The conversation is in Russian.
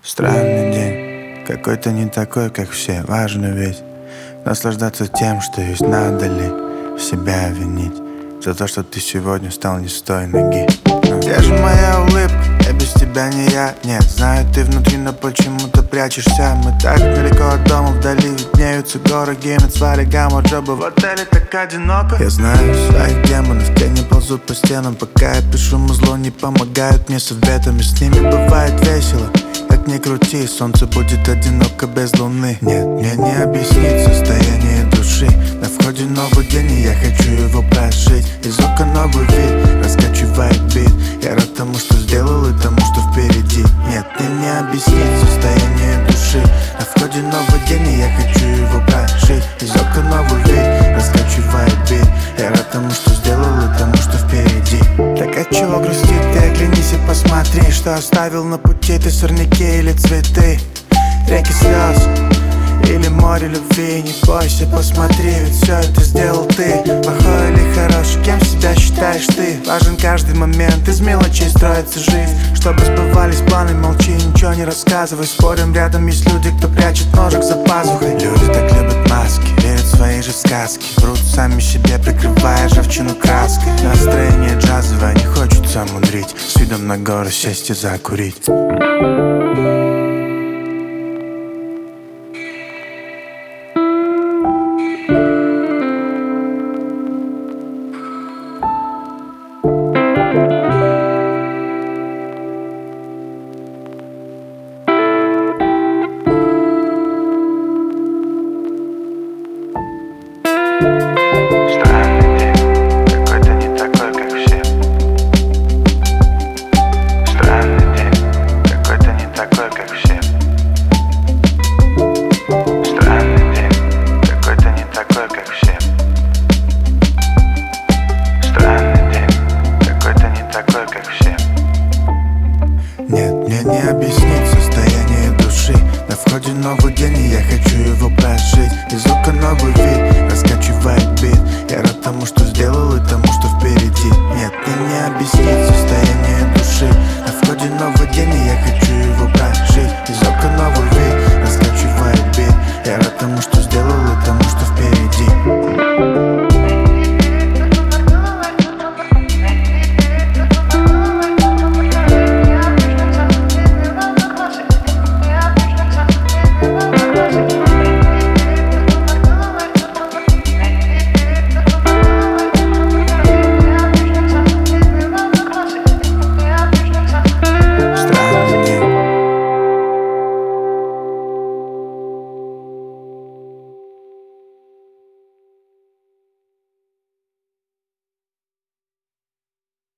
Странный день, какой-то не такой, как все. Важно ведь наслаждаться тем, что есть. Надо ли себя винить за то, что ты сегодня встал не с той ноги? Где же моя улыбка? Я без тебя не я. Нет, знаю, ты внутри, но почему-то прячешься. Мы так далеко от дома, вдали виднеются горы, гимнет, свали, гамма, джоба. В отеле так одиноко. Я знаю своих демонов, тени ползут по стенам. Пока я пишу, музло не помогают мне советами. С ними бывает весело, как ни крути, солнце будет одиноко без луны. Нет, мне не объяснить состояние души. На входе новый день, и я хочу его прожить. Из окон новый вид, раскачивает бит. Я рад тому, что сделал, и тому, что впереди. Нет, мне не объяснить состояние души. На входе новый день, и я хочу его прожить. Из окон новый вид, раскачивает бит. Я рад тому, что сделал, и тому, что впереди. Так от чего грустить? Ты оглянись и посмотри, что оставил на пути ты, сорняки или цветы, реки слез или море любви. Не бойся, посмотри, ведь все это сделал ты. Плохой или хороший, кем себя считаешь ты? Важен каждый момент, из мелочей строится жизнь. Чтобы сбывались планы, молчи, ничего не рассказывай. Спорим, рядом есть люди, кто прячет ножик за пазухой. Люди так любят маски, верят в свои же сказки, врут сами себе, прикрывая ржавчину краской. Настроение джазовое, не хочется мудрить, с видом на горы сесть и закурить. Странный день, какой-то не такой, как все. Странный день, какой-то не такой, как все. Странный день, какой-то не такой, как все. Странный день, какой-то не такой, как все. Нет, мне не объяснить состояние души. На входе новый день, и я хочу его прожить. Из окон новый вид, раскачивает бит. Я рад тому, что сделал, и тому, что впереди. Нет, мне не объяснить состояние души. На входе новый день, и я хочу его прожить. Из окон новый вид, раскачивает бит. Я рад тому, что сделал,